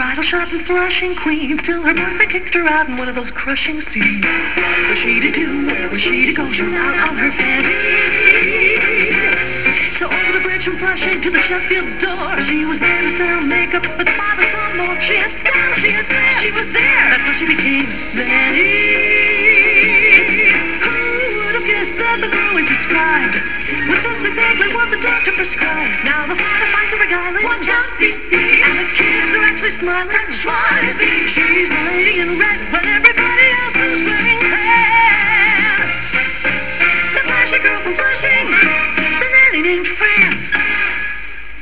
bridal shop in Flushing, Queens, till her boyfriend kicked her out in one of those crushing scenes. Where she to do, where was she to go? She was out on her fanny. So over the bridge from Flushing to the Sheffield door, she was there to sell makeup, but the father saw more. She had style, she had flair, she was there. That's how she became Betty. Who would have guessed that the girl we described was just exactly what the doctor prescribed? Now the father finds her beguiling, watch out, see, and the kids are actually smiling. That's why she's riding in red whenever